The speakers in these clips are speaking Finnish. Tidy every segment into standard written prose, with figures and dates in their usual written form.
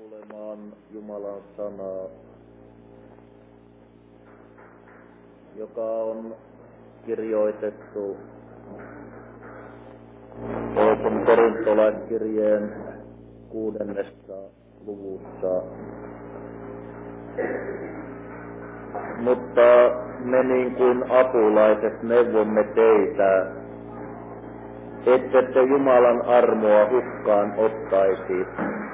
kuulemaan Jumalan sanaa, joka on kirjoitettu toisen korintolaiskirjeen 6. luvussa. Mutta me niin kuin apulaiset neuvomme teitä, ettette Jumalan armoa hukkaan ottaisi.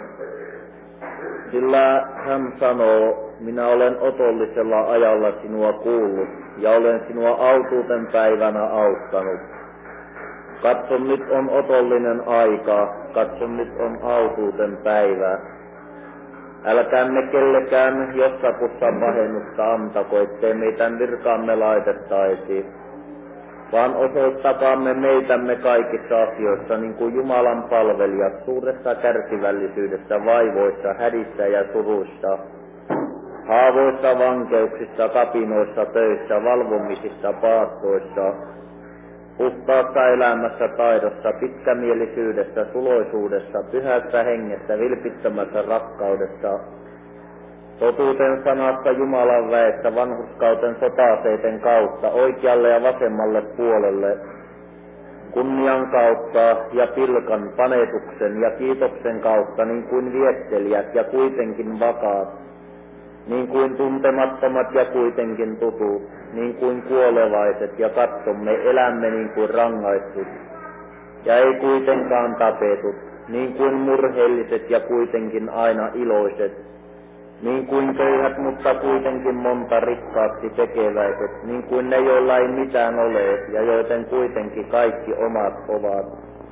Sillä hän sanoo, minä olen otollisella ajalla sinua kuullut, ja olen sinua autuuden päivänä auttanut. Katso, nyt on otollinen aika, katso, nyt on autuuden päivä. Älkäämme kellekään jossakussa pahennusta antako, ettei meidän virkaamme laitettaisi, vaan osoittakaamme meitämme kaikissa asioissa, niin kuin Jumalan palvelijat, suuressa kärsivällisyydessä, vaivoissa, hädissä ja suruissa, haavoissa, vankeuksissa, kapinoissa, töissä, valvomisissa, paastoissa, puhtaassa elämässä, taidossa, pitkämielisyydessä, suloisuudessa, pyhässä hengessä, vilpittömässä rakkaudessa, totuuden sanassa Jumalan väessä, vanhurskauden sota-aseiden kautta, oikealle ja vasemmalle puolelle, kunnian kautta ja pilkan, panetuksen ja kiitoksen kautta, niin kuin viettelijät ja kuitenkin vakaat, niin kuin tuntemattomat ja kuitenkin tutut, niin kuin kuolevaiset ja katsomme, elämme niin kuin rangaistut, ja ei kuitenkaan tapetut, niin kuin murheelliset ja kuitenkin aina iloiset, niin kuin köyhät, mutta kuitenkin monta rikkaaksi tekeväiset, niin kuin ne, joilla ei mitään ole, ja joiden kuitenkin kaikki omat ovat.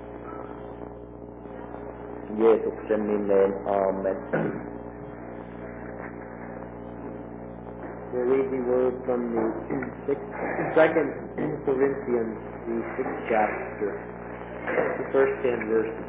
Jeesuksen nimeen, aamen. We read the word from the 2nd Corinthians, the 6th chapter, the first 10 verses.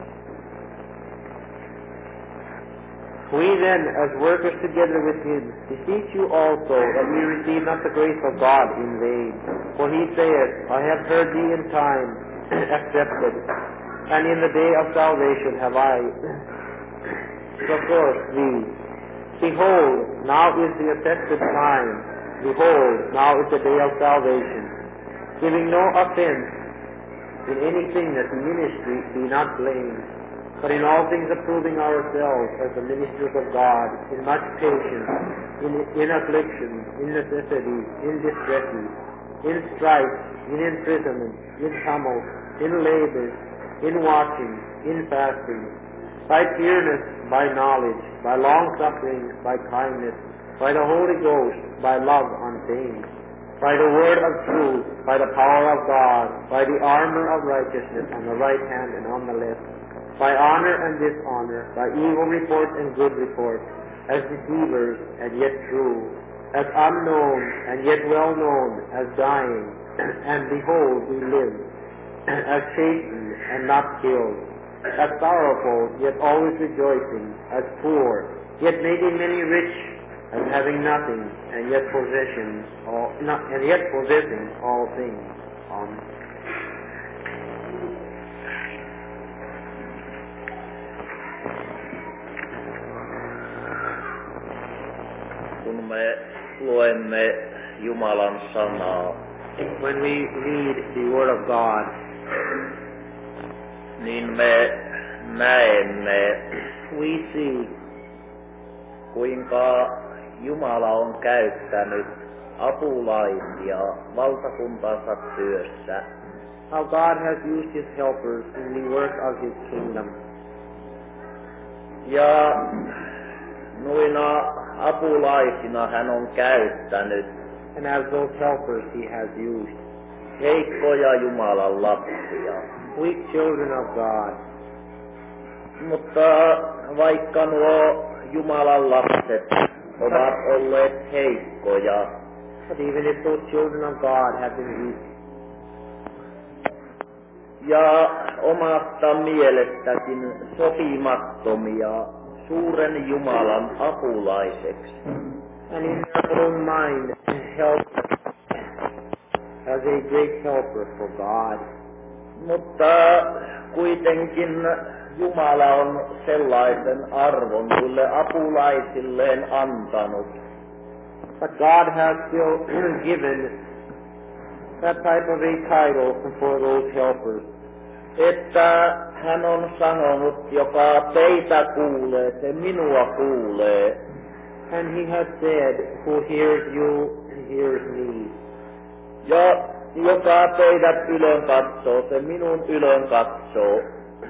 We then, as workers together with him, beseech you also that ye receive not the grace of God in vain. For he saith, I have heard thee in time accepted, and in the day of salvation have I succored thee. Behold, now is the accepted time. Behold, now is the day of salvation. Giving no offense in anything that the ministry be not blamed, but in all things approving ourselves as the ministers of God, in much patience, in afflictions, in necessities, in distresses, in stripes, in imprisonment, in tumult, in labors, in watching, in fasting, by fearness, by knowledge, by long-suffering, by kindness, by the Holy Ghost, by love unfeigned, by the word of truth, by the power of God, by the armor of righteousness on the right hand and on the left, by honor and dishonor, by evil report and good report, as deceivers and yet true, as unknown and yet well known, as dying, and behold, we live, as chastened and not killed, as sorrowful, yet always rejoicing, as poor, yet making many rich, as having nothing, and yet possessing all things. Amen. Kun me luemme Jumalan sanaa, when we read the Word of God, niin me näemme, we see kuinka Jumala on käyttänyt apulaisia valtakuntansa työssä. how God has used His helpers in the work of His kingdom. Ja noina apulaisina hän on käyttänyt And as those helpers He has used heikkoja Jumalan lapsia. weak children of God. Mutta vaikka nuo Jumalan lapset ovat olleet heikkoja, But even if those children of God have been weak, ja omasta mielestäkin sopimattomia suuren Jumalan apulaiseksi, and in their own mind help as a great helper for God, mutta kuitenkin Jumala on sellaisen arvon sille apulaisilleen antanut. But God has still given that type of a title for those helpers. Että hän on sanonut, joka teitä kuulee, se minua kuulee. And he has said, who hears you, hears me. Ja joka teidät ylön katsoo, se minun ylön katsoo.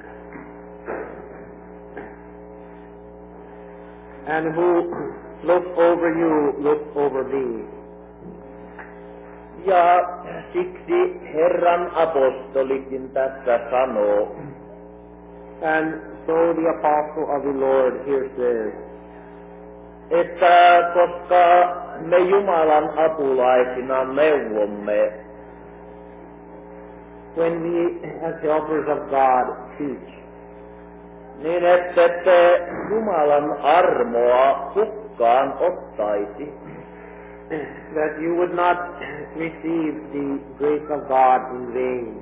And who looks over you, looks over me. Ja siksi Herran apostolikin tässä sanoo. And so the apostle of the Lord here says, että koska me Jumalan apulaisina neuvomme, when we as helpers of God teach, niin ette Jumalan armoa hukkaan ottaisi. that you would not receive the grace of God in vain.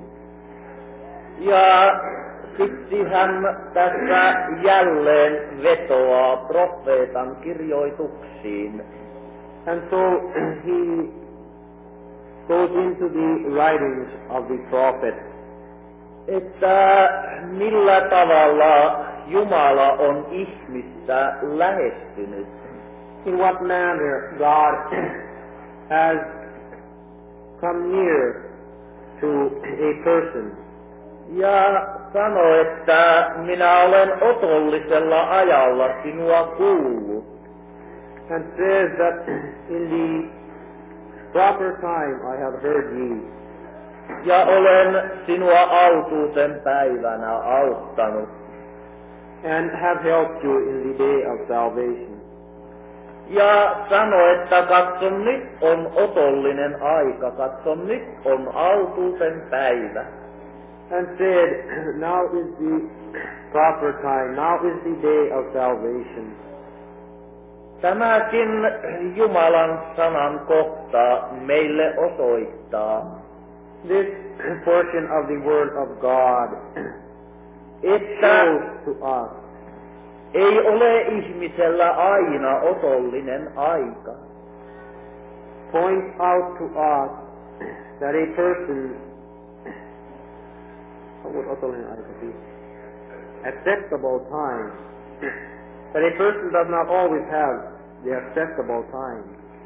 Ja siksi hän tässä jälleen vetoaa profeetan kirjoituksiin. And so he goes into the writings of the prophet, Että millä tavalla Jumala on ihmistä lähestynyt. in what manner God has come near to a person. Ja sano, että minä olen otollisella ajalla sinua kuullut. And says that in the proper time I have heard ye. Ja olen sinua autuuden päivänä auttanut. And have helped you in the day of salvation. Ja sano, että katso nyt on otollinen aika, katso nyt on autuuden päivä. And said, now is the proper time, now is the day of salvation. Tämäkin Jumalan sanan kohta meille osoittaa, This portion of the word of God että shows to us ei ole ihmisellä aina otollinen aika. points out to us that a person, what would otollinen aika be? Acceptable time. That a person does not always have the acceptable time.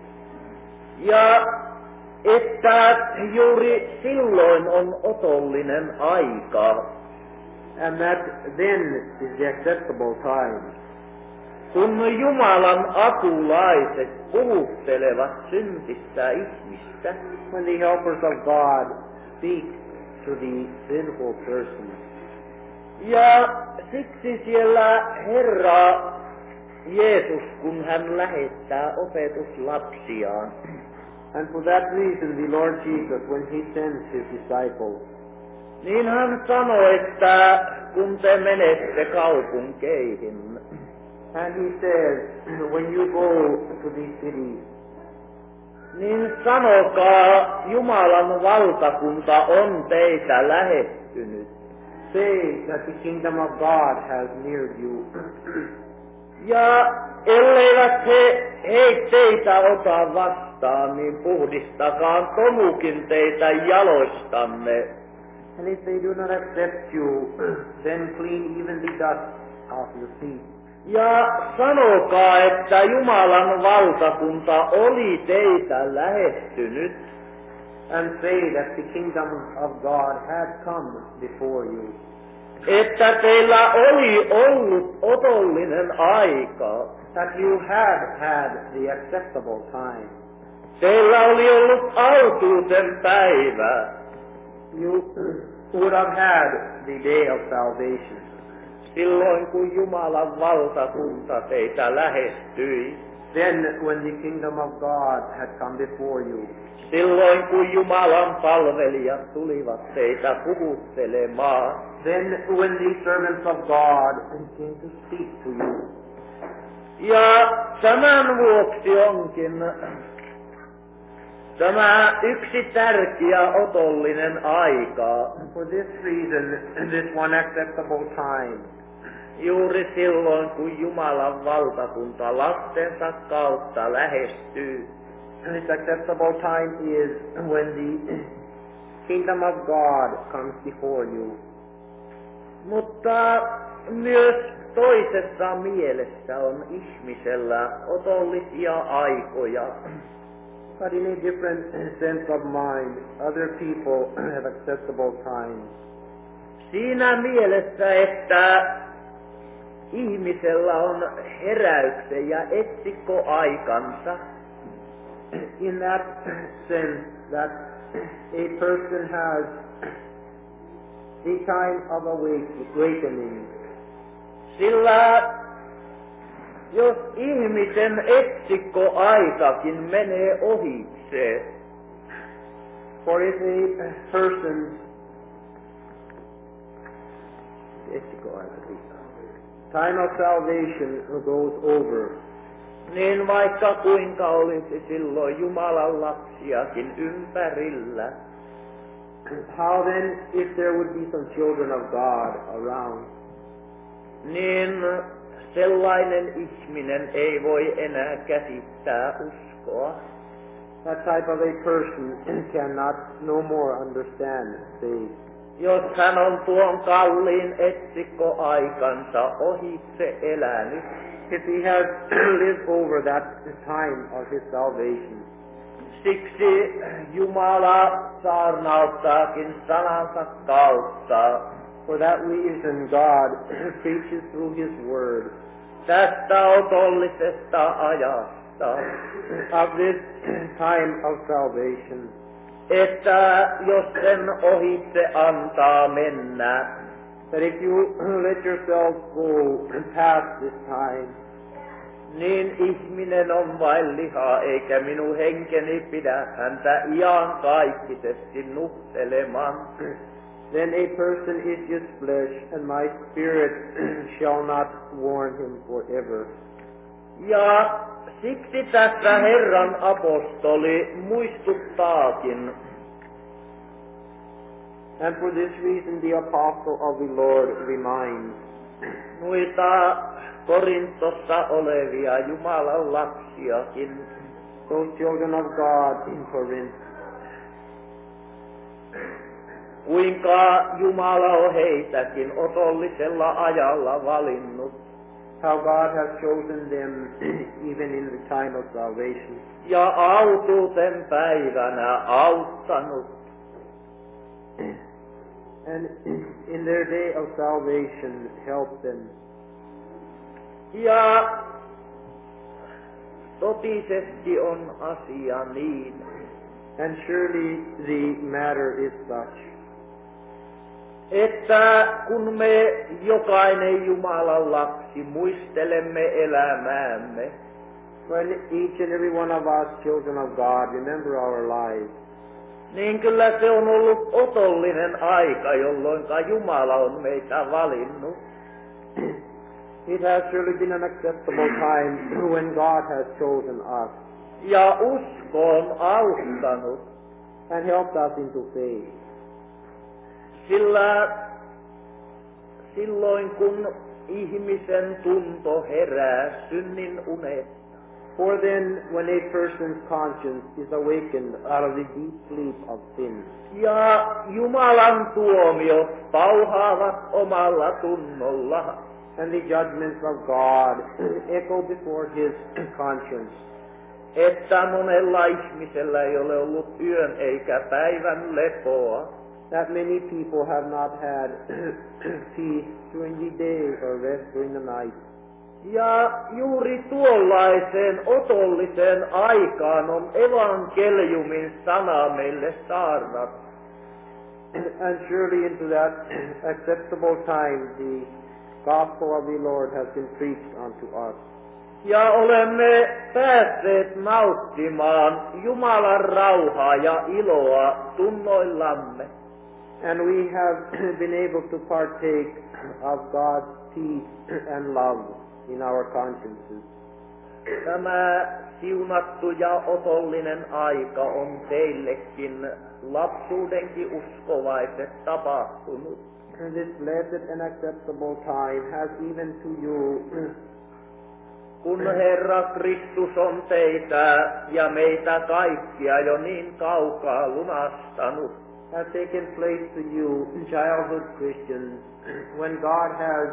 Ja että juuri silloin on otollinen aika, And that then is the acceptable time. kun Jumalan apulaiset puhuttelevat syntistä ihmistä. When the helpers of God speak to the sinful person. Ja siksi siellä Herra Jeesus, kun hän lähettää opetuslapsiaan, And for that reason the Lord Jesus, when he sends his disciples, niin hän sanoi, että kun te menette kaupunkeihin, and he says, when you go to these cities, niin sanokaa, Jumalan valtakunta on teitä lähestynyt. say that the kingdom of God has neared you. Ja elleivät he teitä ota vastaan, niin puhdistakaa tomukin teitä jaloistanne. And if they do not accept you, then clean even the dust off your feet. Ja sanokaa, että Jumalan valtakunta oli teitä lähestynyt. And say that the kingdom of God had come before you. Että teillä oli ollut otollinen aika. That you had the acceptable time. Teillä oli ollut autuuden päivä. You would have had the day of salvation. Silloin kun Jumalan valtakunta teitä lähestyi. Then when the kingdom of God had come before you. Silloin kun Jumalan palvelijat tulivat teitä puhuttelemaan. Then when the servants of God came to speak to you. Ja tämän vuoksi onkin tämä yksi tärkeä otollinen aika. For this reason, this one acceptable time Juuri silloin, kun Jumalan valtakunta lastensa kautta lähestyy. This acceptable time is when the kingdom of God comes before you. Mutta myös toisessa mielessä on ihmisellä otollisia aikoja. But in a different sense of mind, other people have acceptable time. Siinä mielessä, että ihmisellä on heräyksen ja etsikkoaikansa. In that sense that a person has a time of awakening. Sillä jos ihmisen etsikkoaikakin menee ohitse, for if a person time of salvation goes over, niin vaikka kuinka olisi silloin Jumalan lapsiakin ympärillä, how then if there would be some children of God around, niin sellainen ihminen ei voi enää käsittää uskoa. That type of a person cannot no more understand faith. Jos hän on tuon kalliin etsikkoaikansa ohitse elänyt, if he has lived over that time of his salvation. Siksi Jumala saarnauttaakin sanansa kautta. For that reason God preaches through his word tästä otollisesta ajasta, of this time of salvation, että jos sen ohitse antaa mennä, that if you let yourself go past this time, niin ihminen on vain lihaa, eikä minun henkeni pidä häntä iankaikkisesti nuhtelemaan. then a person is just flesh, and my spirit shall not warn him forever. Ja siksi tässä Herran apostoli muistuttaakin, and for this reason the apostle of the Lord reminds noita Korintossa olevia Jumalan lapsiakin, those children of God in Corinth, kuinka Jumala on heitäkin otollisella ajalla valinnut. how God has chosen them even in the time of salvation. Ja autuuden päivänä auttanut. And in their day of salvation help them. Ja totisesti on asia niin, And surely the matter is such että kun me jokainen Jumalan lapsi muistelemme elämäämme, when each and every one of us, children of God, remember our lives, niin kyllä se on ollut otollinen aika, jolloin Jumala on meitä valinnut. it has surely been an acceptable time when God has chosen us Ja usko on auttanut, and helped us into faith. sillä silloin kun ihmisen tunto herää synnin unesta, For then, when a person's conscience is awakened out of the deep sleep of sin, ja Jumalan tuomiot pauhaavat omalla tunnolla, and the judgments of God echo before his conscience, että monella ihmisellä ei ole ollut yön eikä päivän lepoa, that many people have not had peace during the day or rest during the night. ja juuri tuollaiseen otolliseen aikaan on evankeliumin sana meille saarnattu. And surely into that acceptable time the gospel of the Lord has been preached unto us. Ja olemme päässeet nauttimaan Jumalan rauhaa ja iloa tunnoillamme. And we have been able to partake of God's peace and love in our consciences. Tämä siunattu ja otollinen aika on teillekin lapsuudenkin uskovaiset tapahtunut. this blessed and acceptable time has even to you, kun Herra Kristus on teitä ja meitä kaikkia jo niin kaukaa lunastanut, has taken place to you, childhood Christians, when God has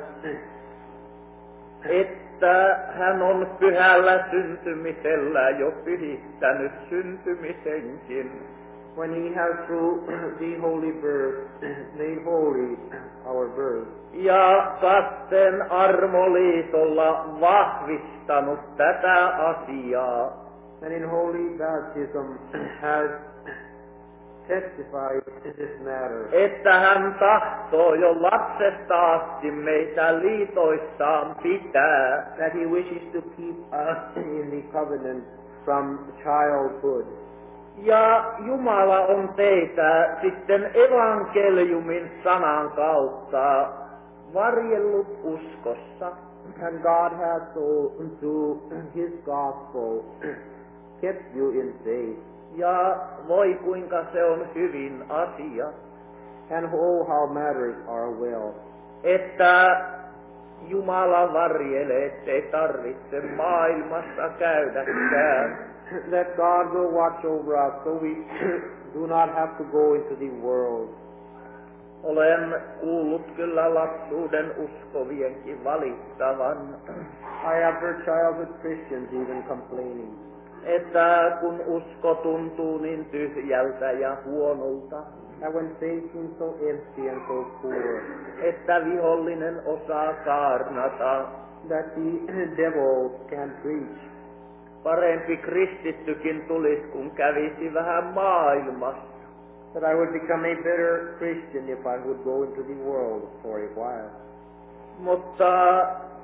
että hän on pyhällä syntymisellä jo pyhittänyt syntymisenkin. when he has through the holy birth made holy our birth, Ja kasteen armoliitolla vahvistanut tätä asiaa. and in holy baptism has testified this matter, Että hän tahtoo jo lapsesta asti meitä liitoissaan pitää. that he wishes to keep us in the covenant from childhood. Ja Jumala on teitä sitten evankeliumin sanan kautta varjellut uskossa. And God has so through his gospel kept you in faith. Ja voi kuinka se on hyvin asia, And oh, how matters are well. että Jumala varjelee, ettei tarvitse maailmassa käydäkään. That God will watch over us so we do not have to go into the world. Olen kuullut kyllä lapsuuden uskovienkin valittavan, I have heard childhood Christians even complaining että kun usko tuntuu niin tyhjältä ja huonolta, that when faith seems so empty and so poor, että vihollinen osaa saarnata. that the devil can preach. Parempi kristittykin tulisi, kun kävisi vähän maailmassa. That I would become a better Christian if I would go into the world for a while. Mutta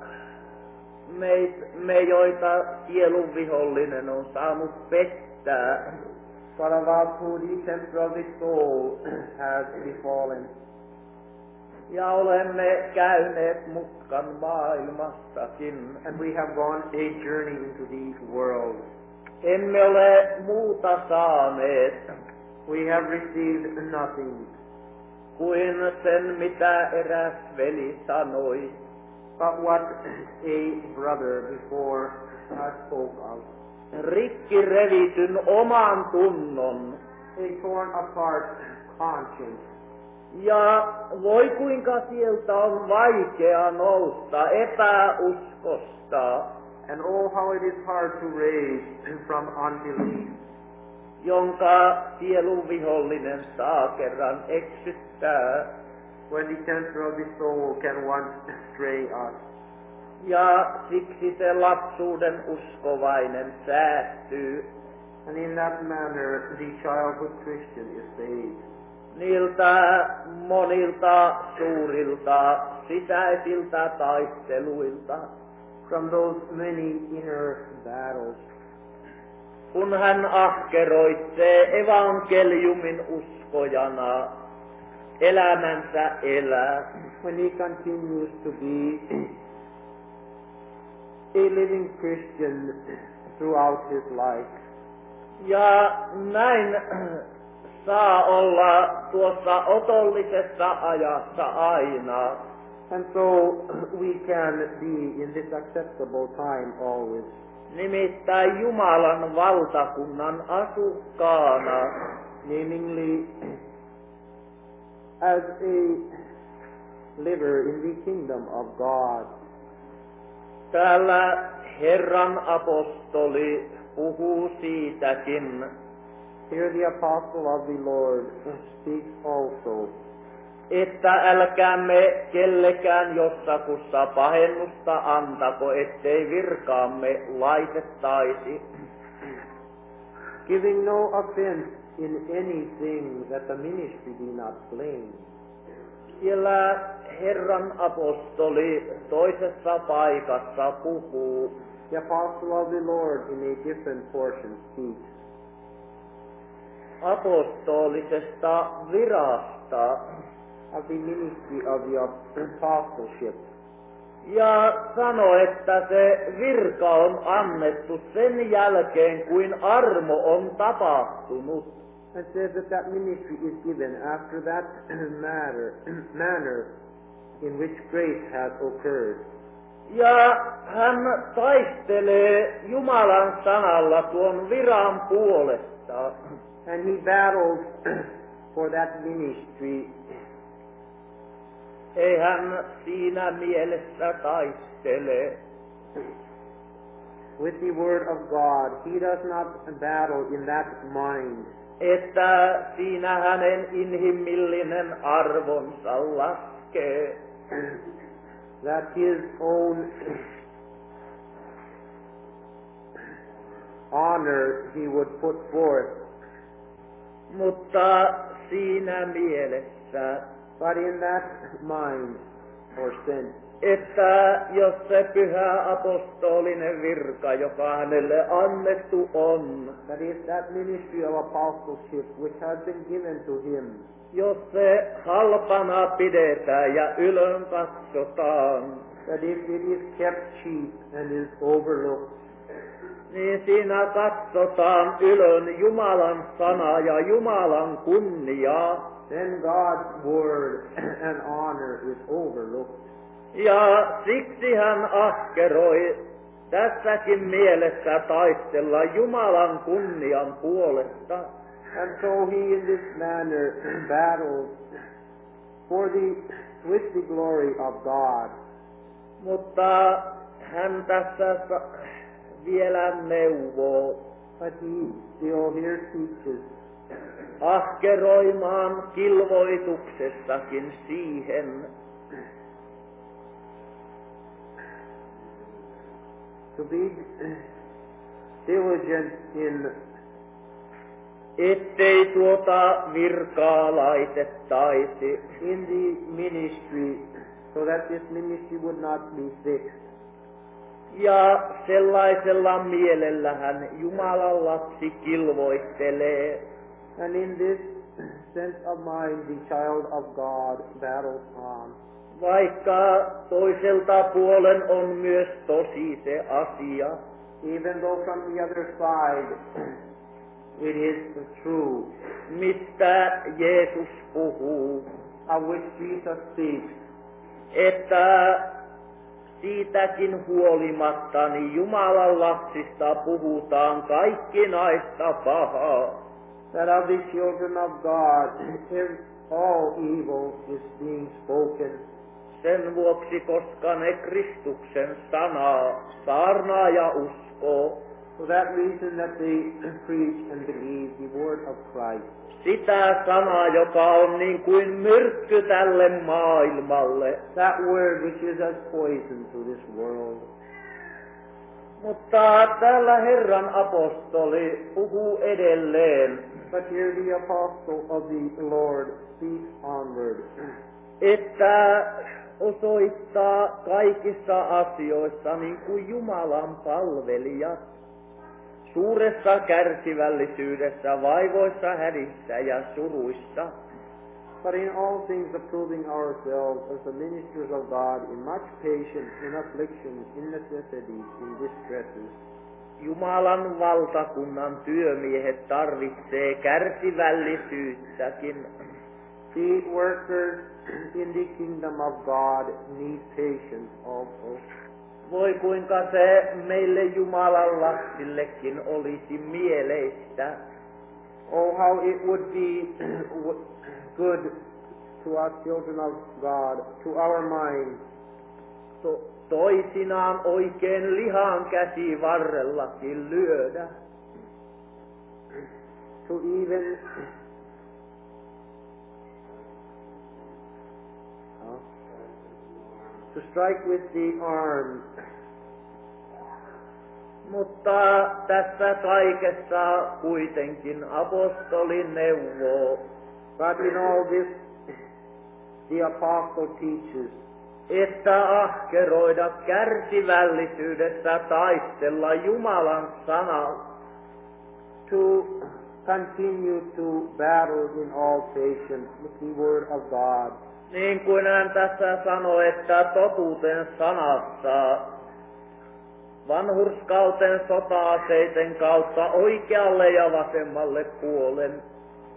me joita sielun vihollinen on saanut pettää, But of us who the tempter of the soul has befallen, ja olemme käyneet mutkan maailmassakin, and we have gone a journey into the world. emme ole muuta saaneet We have received nothing kuin sen, mitä eräs veli sanoi. but what a brother before us spoke of. Rikki revityn oman tunnon. A torn apart conscience. Ja voi kuinka sieltä on vaikea nousta epäuskosta, And oh, how it is hard to raise from unbelief, jonka sielun vihollinen saa kerran eksyttää. when the tempter of the soul can once stray us. Ja siksi se lapsuuden uskovainen säästyy And in that manner, the childhood Christian is saved niiltä monilta suurilta sisäisiltä taisteluilta, from those many inner battles. kun hän ahkeroitsee evankeliumin uskojana elämänsä elää. When he continues to be a living Christian throughout his life. Ja näin saa olla tuossa otollisessa ajassa aina. And so we can be in this acceptable time always. Nimittäin Jumalan valtakunnan asukkaana, Namely, as a liver in the kingdom of God. täällä Herran apostoli puhuu siitäkin, Here the apostle of the Lord speaks also että älkäämme kellekään jossakussa pahennusta antako, ettei virkaamme laitettaisi. giving no offense in anything that the ministry be not blamed. Siellä Herran apostoli toisessa paikassa puhuu The apostle of the Lord in a different portion speaks apostolisesta virasta of the ministry of the apostleship. ja sanoi, että se virka on annettu sen jälkeen, kuin armo on tapahtunut. and says that ministry is given after that manner in which grace has occurred. Ja hän taistelee Jumalan sanalla tuon viran puolesta. And he battles for that ministry. Ei hän siinä mielessä taistele. With the word of God, he does not battle in that mind. Että siinä hänen inhimillinen arvonsa laskee. That his own honor he would put forth. Mutta siinä mielessä, but in that mind or sense, että jos se pyhä apostolinen virka, joka hänelle annettu on, that is that ministry of apostleship which has been given to him, jos se halpana pidetään ja ylön katsotaan, that if it is kept cheap and is overlooked, niin siinä katsotaan ylön Jumalan sana ja Jumalan kunniaa. then God's word and honor is overlooked. Ja siksi hän ahkeroi tässäkin mielessä taistella Jumalan kunnian puolesta. And so he in this manner battles with the glory of God. Mutta hän tässä vielä neuvoo, But he still here teaches ahkeroimaan kilvoituksessakin siihen, to be diligent in ettei tuota virkaa laitettaisi, in the ministry, so that this ministry would not be fixed. ja sellaisella mielellä hän Jumalan lapsi kilvoittelee. And in this sense of mind, the child of God battles on. Vaikka toiselta puolen on myös tosi se asia, Even though from the other side it is true, mistä Jeesus puhuu, of which Jesus speaks, että siitäkin huolimatta niin Jumalan lapsista puhutaan kaikkinaista pahaa. that of the children of God all evil is being spoken. Sen vuoksi, koska ne Kristuksen sanaa saarnaa ja uskoo, For that reason that they preach and believe the word of Christ. sitä sanaa, joka on niin kuin myrkky tälle maailmalle. That word which is as poison to this world. Mutta täällä Herran apostoli puhuu edelleen, But here the apostle of the Lord speaks onward. että osoittaa kaikissa asioissa niin kuin Jumalan palvelijat, suuressa kärsivällisyydessä, vaivoissa, hädissä ja suruissa. But in all things approving ourselves as the ministers of God in much patience, in afflictions, in necessities, in distresses. Jumalan valtakunnan työmiehet tarvitsee kärsivällisyyttäkin. The workers in the kingdom of God need patience also. Voi kuinka se meille Jumalan lapsillekin olisi mieleistä. Oh, how it would be good to us children of God, to our minds, Toisinaan oikein lihan käsivarrellakin lyödä. to even to strike with the arm. Mutta tässä kaikessa kuitenkin apostoli neuvoo, But in all this, the apostle teaches että ahkeroida kärsivällisyydessä taistella Jumalan sanalla. to continue to battle in all patience with the word of God. Niin kuin hän tässä sanoi, että totuuden sanassa vanhurskauten sota-aseiden kautta oikealle ja vasemmalle puolen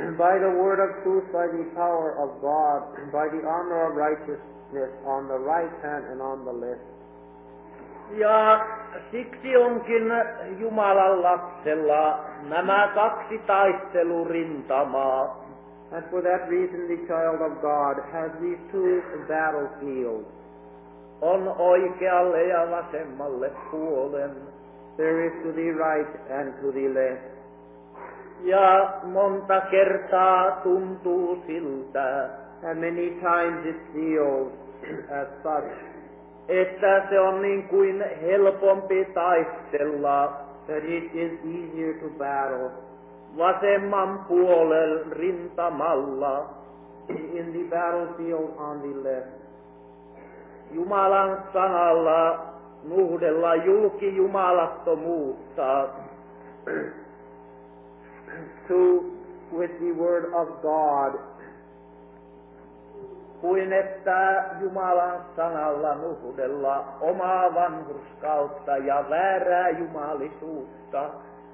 by the word of truth, by the power of God, by the armor of righteousness on the right hand and on the left. Ja siksi onkin Jumalan lapsella nämä kaksi taistelurintamaa. And for that reason the child of God has these two battlefields. On oikealle ja vasemmalle puolen. There is to the right and to the left. Ja monta kertaa tuntuu siltä, And many times it feels as such että se on niin kuin helpompi taistella that it is easier to battle vasemman puolen rintamalla in the battlefield on the left. Jumalan sanalla nuhdella julki jumalattomuutta with the word of God, kuin että Jumalan sanalla nuhdella omaa vanhurskautta ja väärää jumalisuutta.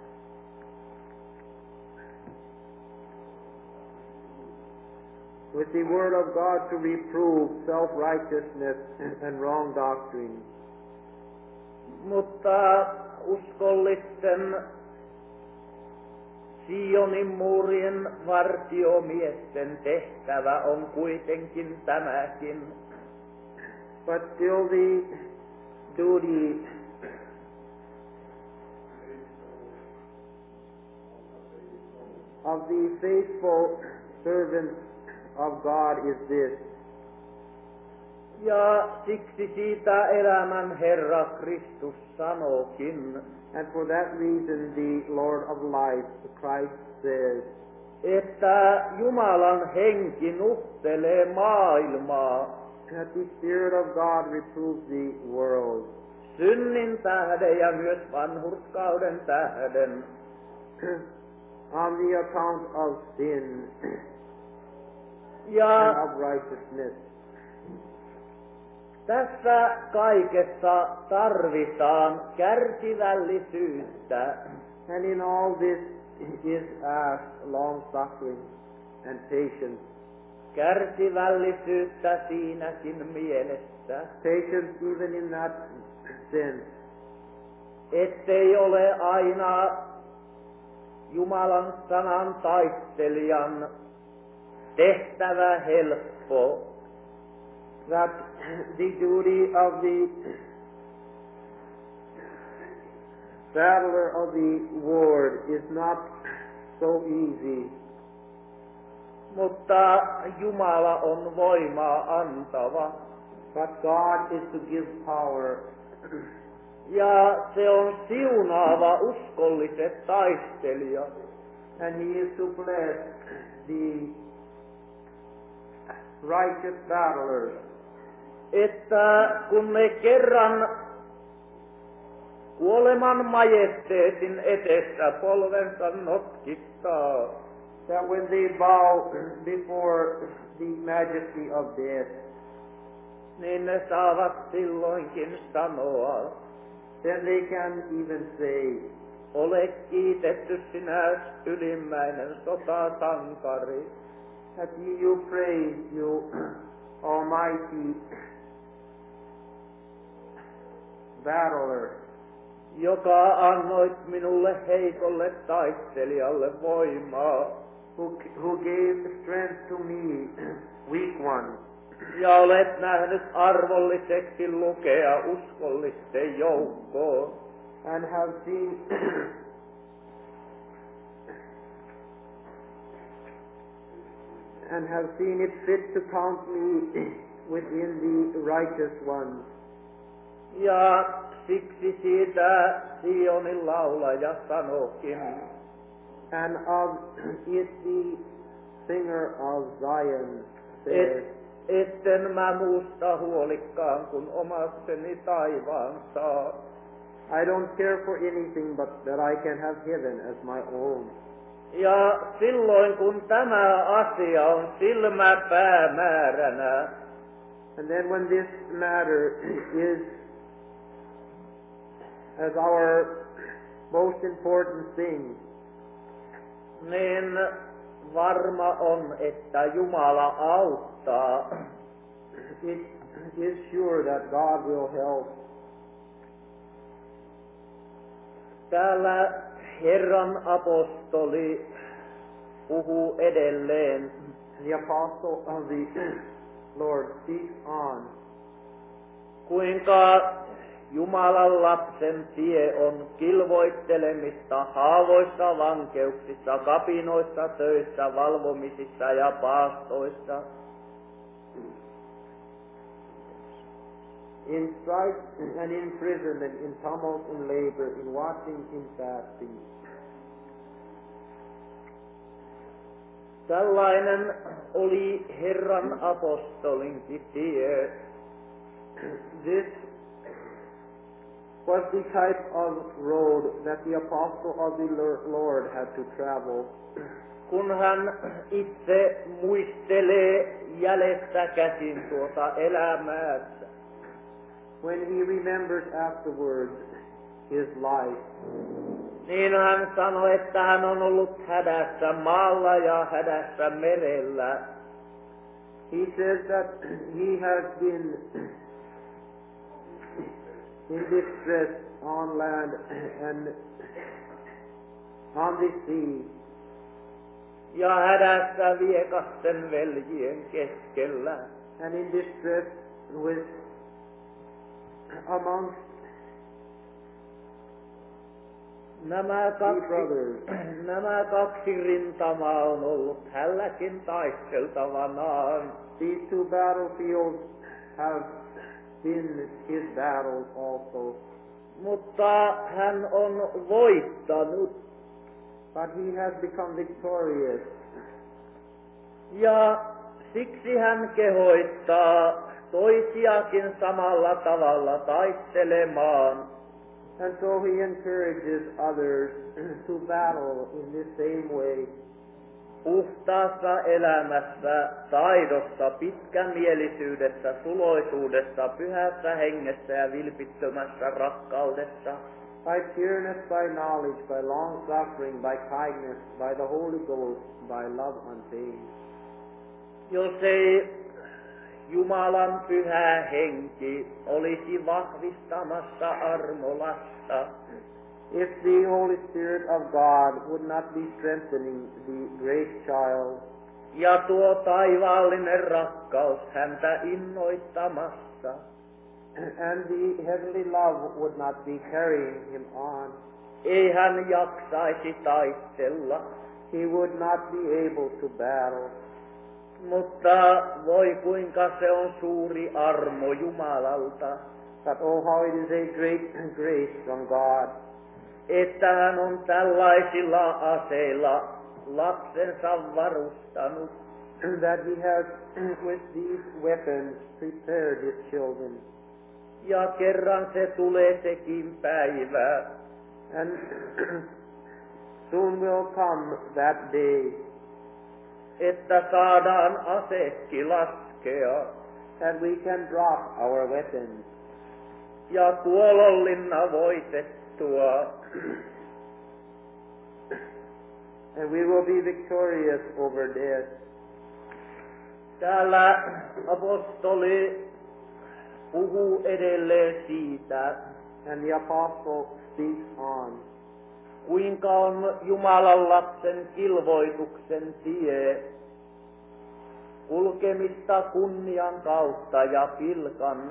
with the word of God to reprove self-righteousness and wrong doctrine. Mutta uskollisten Sionin muurien vartiomiesten tehtävä on kuitenkin tämäkin. But still the duty of the faithful servants of God is this. Ja siksi siitä elämän Herra Kristus sanookin, And for that reason the Lord of life, Christ, says, että Jumalan henki nuhtelee maailmaa that the Spirit of God reproves the world synnin tähden ja myös vanhurskauden tähden. on the account of sin Ja and of righteousness. tässä kaikessa tarvitaan kärsivällisyyttä. And in all this is asked long suffering and patience. Kärsivällisyyttä siinäkin mielessä, Patience even in that sense, ettei ole aina Jumalan sanan taistelijan tehtävä helppo. that the duty of the battler of the word is not so easy. Mutta Jumala on voimaa antava. But God is to give power, Ja se on siunaava uskolliset taistelijat. and He is to bless the righteous battlers, Että kun ne kerran kuoleman majesteetin edessä polvensa notkittaa, that when they bow before the majesty of death, niin ne saavat silloinkin sanoa, then they can even say, ole kiitetty sinä ylimmäinen sotasankari, that you praise, you almighty battler, joka annoit minulle heikolle taistelijalle voimaa, who gave strength to me, weak one, ja olet nähnyt arvolliseksi lukea uskollisten joukkoon. and have seen it fit to count me within the righteous ones. Ja siksi siitä Sionin laulaja sanokin, And of it the singer of Zion says, etten mä muusta huolikkaan, kun omakseni taivaan saa. I don't care for anything but that I can have heaven as my own. Ja silloin kun tämä asia on silmäpäämääränä, And then when this matter is as our most important thing, niin varma on, että Jumala auttaa. It is sure that God will help. Täällä Herran apostoli puhuu edelleen. The apostle of the Lord speaks on Kuinka Jumalan lapsen tie on kilvoittelemista haavoissa, vankeuksissa, kapinoissa, töissä, valvomisissa ja paastoissa. in strife and in imprisonment, in tumult and labor, in watching, in fasting. Tällainen oli Herran apostolinkin tie. This was the type of road that the apostle of the Lord had to travel. Kun hän itse muistelee jäljestä käsin tuota elämäänsä, When he remembers afterwards his life, niin hän sanoi, että hän on ollut hädässä maalla ja hädässä merellä. he says that he has been in distress on land and on the sea, Ja hädässä viekasten veljien keskellä. and in distress with amongst Nämä kaksi rintamaa on ollut hänelläkin taisteltavanaan. these two battlefields have been his battles also. Mutta hän on voittanut. But he has become victorious. Ja siksi hän kehoittaa toisiakin samalla tavalla taistelemaan. And so he encourages others to battle in the same way. Puhtaassa elämässä, taidossa, pitkämielisyydessä, suloisuudessa, pyhässä hengessä ja vilpittömässä rakkaudessa. By pureness, by knowledge, by long suffering, by kindness, by the Holy Ghost, by love unfeigned. Jos ei Jumalan pyhä henki olisi vahvistamassa armolasta, If the Holy Spirit of God would not be strengthening the great child, ja tuo taivaallinen rakkaus häntä innoittamassa, and the heavenly love would not be carrying him on, ei hän jaksaisi taistella. he would not be able to battle. Mutta voi kuinka se on suuri armo Jumalalta, But oh, how it is a great grace from God että hän on tällaisilla aseilla lapsensa varustanut. that he has with these weapons prepared his children. Ja kerran se tulee sekin päivä, And soon will come that day että saadaan aseekki laskea that we can drop our weapons ja kuolonlinna voitettua. and we will be victorious over death. Täällä apostoli puhuu edelleen siitä, And the apostle speaks on kuinka on Jumalan lapsen kilvoituksen tie, kulkemista kunnian kautta ja pilkan,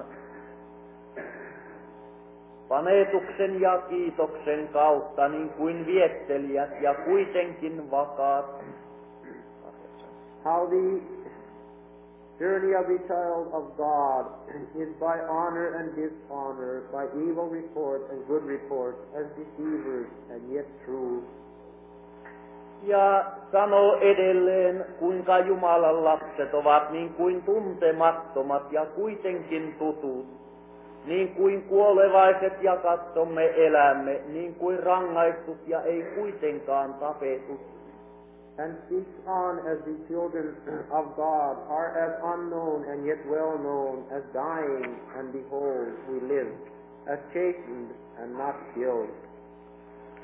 panetuksen ja kiitoksen kautta, niin kuin viettelijät ja kuitenkin vakaat. how the journey of the child of God is by honor and dishonor, by evil report and good report, as deceivers and yet true. Ja sanoo edelleen, kuinka Jumalan lapset ovat niin kuin tuntemattomat ja kuitenkin tutut, niin kuin kuolevaiset ja katsomme elämme, niin kuin rangaistut ja ei kuitenkaan tapetut. And speaks on as the children of God are as unknown and yet well known, as dying, and behold, we live, as chastened and not killed.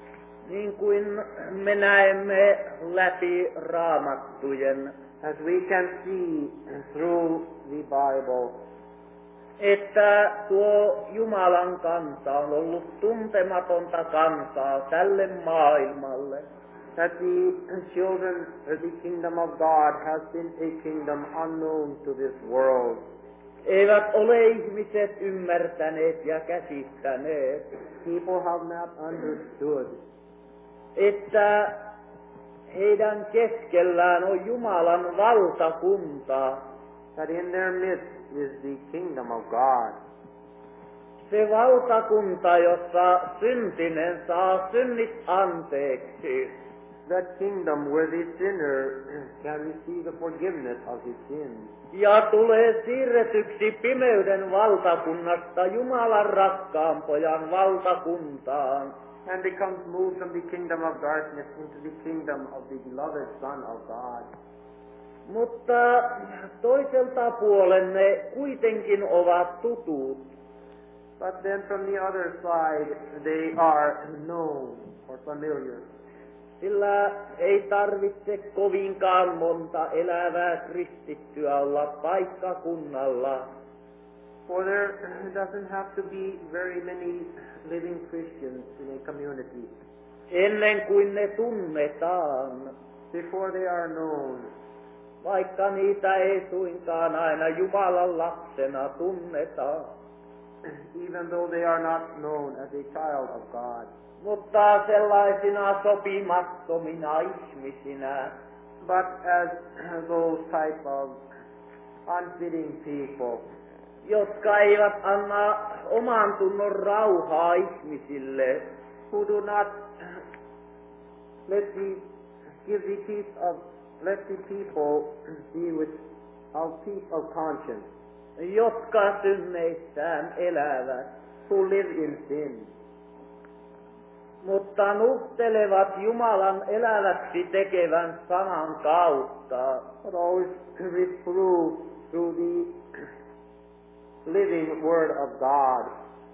Niin kuin me näemme läpi raamattujen, as we can see through the Bible, että tuo Jumalan kansa on ollut tuntematonta kansaa tälle maailmalle. that the children of the kingdom of God has been a kingdom unknown to this world. Eivät ole ihmiset ymmärtäneet ja käsittäneet, People have not understood että heidän keskellään on Jumalan valtakunta. that in their midst is the kingdom of God. Se valtakunta, jossa syntinen saa synnit anteeksi. That kingdom where the sinner can receive the forgiveness of his sins Ja tulee siirretyksi pimeyden valtakunnasta Jumalan rakkaan pojan valtakuntaan. and becomes moved from the kingdom of darkness into the kingdom of the beloved Son of God. Mutta toiselta puolen ne kuitenkin ovat tutut. But then from the other side, they are known or familiar. Sillä ei tarvitse kovinkaan monta elävää kristittyä olla paikkakunnalla, For there doesn't have to be very many living Christians in a community ennen kuin ne tunnetaan, before they are known, vaikka niitä ei suinkaan aina Jumalan lapsena tunneta. even though they are not known as a child of God. Mutta sellaisina sopimattomina ihmisinä, But as those type of unfitting people jotka eivät anna oman tunnon rauhaa ihmisille, who do not let the people be without peace of conscience, jotka synneissään elävät, who live in sin, mutta nuhtelevat Jumalan eläväksi tekevän sanan kautta. but always reprove through the living word of God.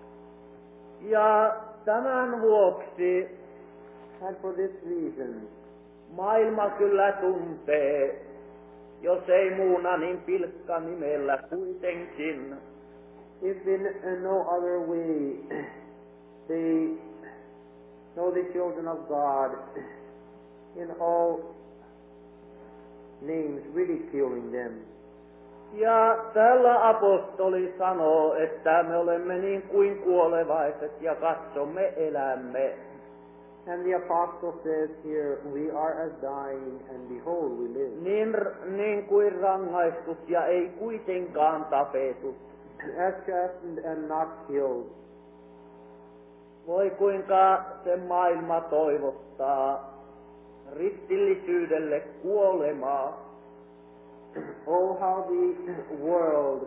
Ja tämän vuoksi And for this reason, maailma kyllä tuntee, jos ei muuna niin pilkka nimellä kuitenkin, if in no other way they know the children of God in all names, ridiculing them. Ja tällä apostoli sanoo, että me olemme niin kuin kuolevaiset ja katsomme elämme. And the apostle says here, we are as dying, and behold, we live. Niin kuin rangaistut ja ei kuitenkaan tapetut. As chastened and not killed. Voi kuinka se maailma toivottaa ristillisyydelle kuolemaa. Oh, how the world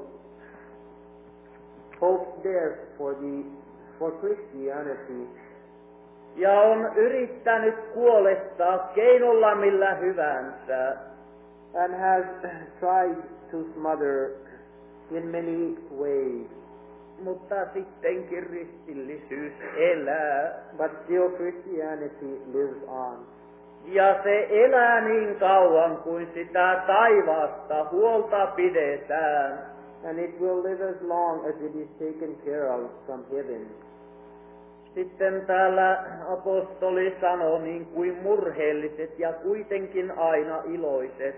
hopes death for Christianity, Ja on yrittänyt kuolettaa keinolla millä hyvänsä. and has tried to smother in many ways. Mutta sittenkin ristillisyys elää. But still Christianity lives on. Ja se elää niin kauan kuin sitä taivaasta huolta pidetään. And it will live as long as it is taken care of from heaven. Sitten täällä apostoli sanoo niin kuin murheelliset ja kuitenkin aina iloiset.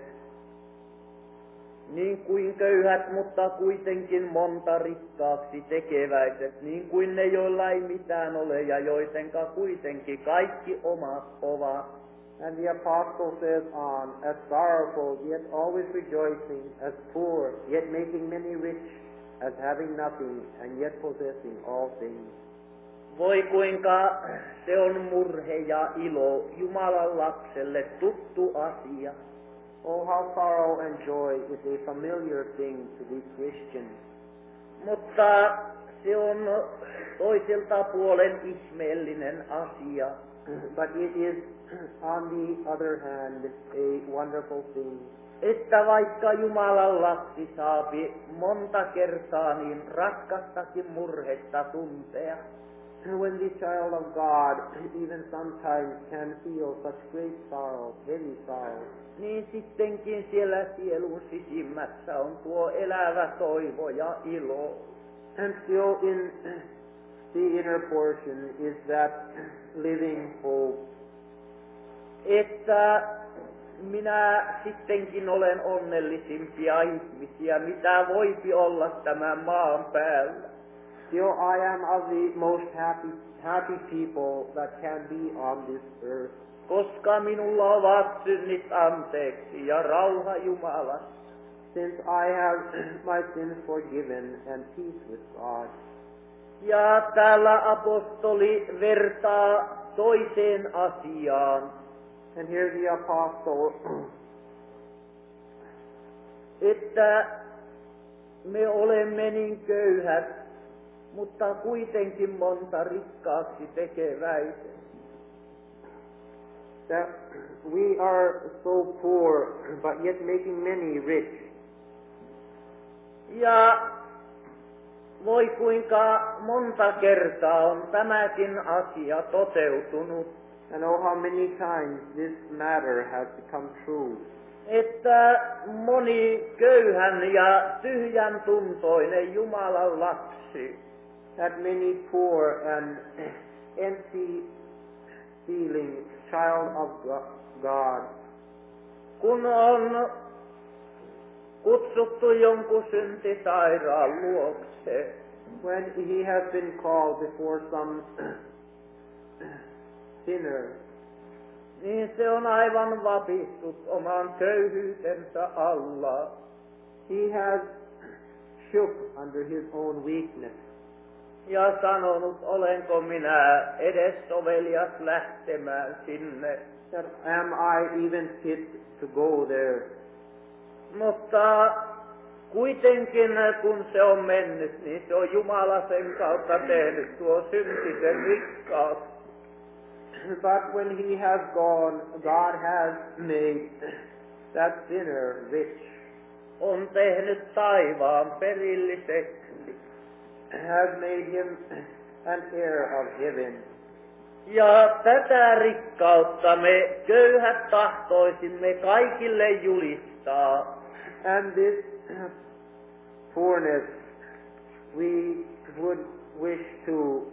Niin kuin köyhät, mutta kuitenkin monta rikkaaksi tekeväiset, niin kuin ne, joilla ei mitään ole ja joidenka kuitenkin kaikki omat ovat. And the apostle says on, as sorrowful, yet always rejoicing, as poor, yet making many rich, as having nothing, and yet possessing all things. Voi kuinka se on murhe ja ilo Jumalan lapselle tuttu asia. Oh, how sorrow and joy is a familiar thing to the Christian. Mutta se on toiselta puolen ihmeellinen asia. But it is, on the other hand, a wonderful thing. Että vaikka Jumalan lapsi saapi monta kertaa niin raskastakin murhetta tuntea. when the child of God even sometimes can feel such great sorrow, heavy sorrow, niin sittenkin siellä sielun sisimmässä on tuo elävä toivo ja ilo. and still in the inner portion is that living hope. Että minä sittenkin olen onnellisimpia ihmisiä, mitä voipi olla tämän maan päällä. Still I am of the most happy people that can be on this earth. Koska minulla ovat synnit anteeksi ja rauha Jumalasta. Since I have my sins forgiven and peace with God. Ja täällä apostoli vertaa toiseen asiaan. And here the apostle että me olemme niin köyhät, mutta kuitenkin monta rikkaaksi tekeväisen. that we are so poor, but yet making many rich. Ja voi kuinka monta kertaa on tämäkin asia toteutunut, And oh, how many times this matter has become true. että moni köyhän ja tyhjän tuntoinen Jumalan lapsi, That many poor and empty feeling child of God, kun on kutsuttu jonkun syntisairaan luokse, when he has been called before some sinner, niin se on aivan vapissut oman köyhyytensä alla. he has shook under his own weakness Ja sanonut, olenko minä edes sovelias lähtemään sinne. that am I even fit to go there? Mutta kuitenkin kun se on mennyt, niin se on Jumala sen kautta tehnyt tuo syntisen rikkaaksi. But when he has gone, God has made that sinner rich, On tehnyt taivaan perilliseksi. has made him an heir of heaven. Ja tätä rikkautta me köyhät tahtoisimme kaikille julistaa. And this poorness we would wish to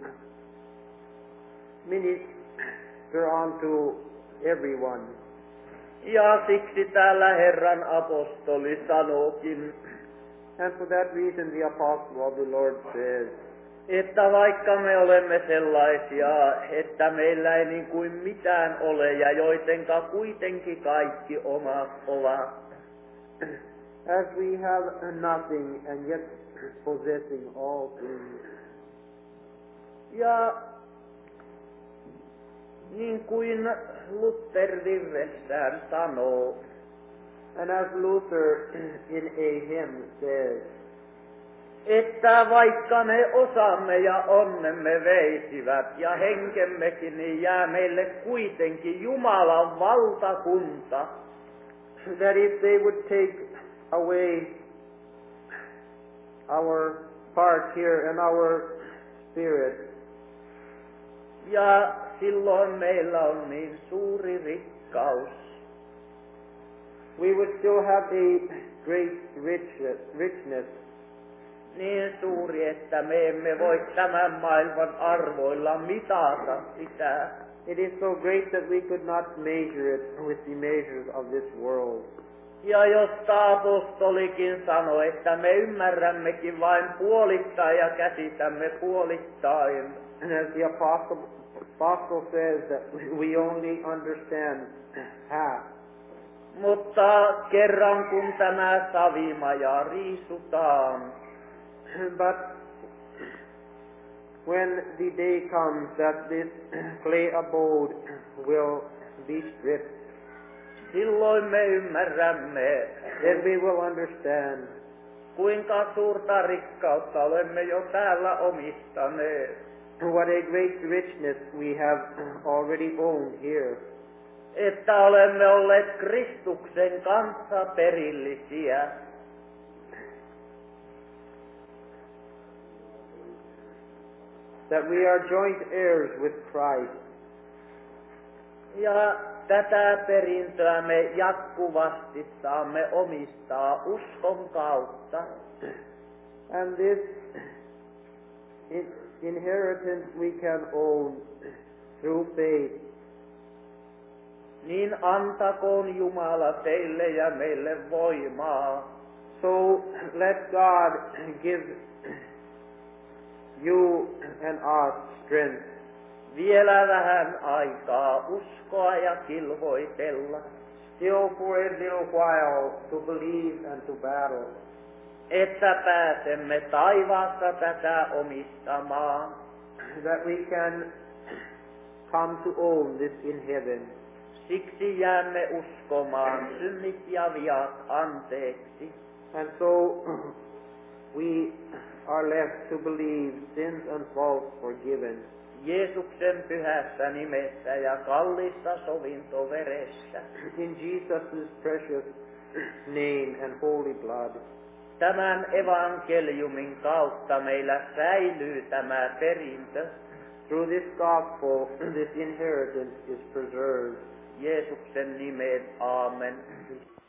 minister unto everyone. Ja siksi täällä Herran apostoli sanookin, And for that reason the apostle of the Lord says, että vaikka me olemme sellaisia, että meillä ei niin kuin mitään ole ja joitenka kuitenkin kaikki omat ovat, as we have nothing and yet possessing all things. ja niin kuin Luther virressään sanoo, And as Luther in a hymn says, että vaikka ne osamme ja onnemme veisivät ja henkemmekin, niin jää meille kuitenkin Jumalan valtakunta. that if they would take away our part here and our spirit, Ja silloin meillä on niin suuri rikkaus. we would still have a great richness, Niin suuri, että me emme voi tämän maailman arvoilla mitata sitä. It is so great that we could not measure it with the measures of this world. Ja josta apostolikin sanoi, että me ymmärrämmekin vain puolittain ja käsitämme puolittain. And as the apostle says that we only understand half. Mutta kerran kun tämä savimaja riisutaan, But when the day comes that this clay abode will be stripped, silloin me ymmärrämme, then we will understand kuinka suurta rikkautta olemme jo täällä omistaneet. what a great richness we have already owned here. Että olemme olleet Kristuksen kanssa perillisiä. that we are joint heirs with Christ. Ja tätä perintöä me jatkuvasti saamme omistaa uskon kautta. And this inheritance we can own through faith. Niin antakoon Jumala teille ja meille voimaa. So let God give you and us strength. Vielä vähän aikaa uskoa ja kilvoitella. Still for a little while to believe and to battle. Että pääsemme taivaassa tätä omistamaan. That we can come to own this in heaven. Siksi jäämme uskomaan synnit ja viat anteeksi. And so we are left to believe sins and faults forgiven. Jeesuksen pyhässä nimessä ja kallissa sovintoveressä. In Jesus' precious name and holy blood. Tämän evankeliumin kautta meillä säilyy tämä perintö. Through this gospel, this inheritance is preserved. Jeesuksen nimeen, aamen.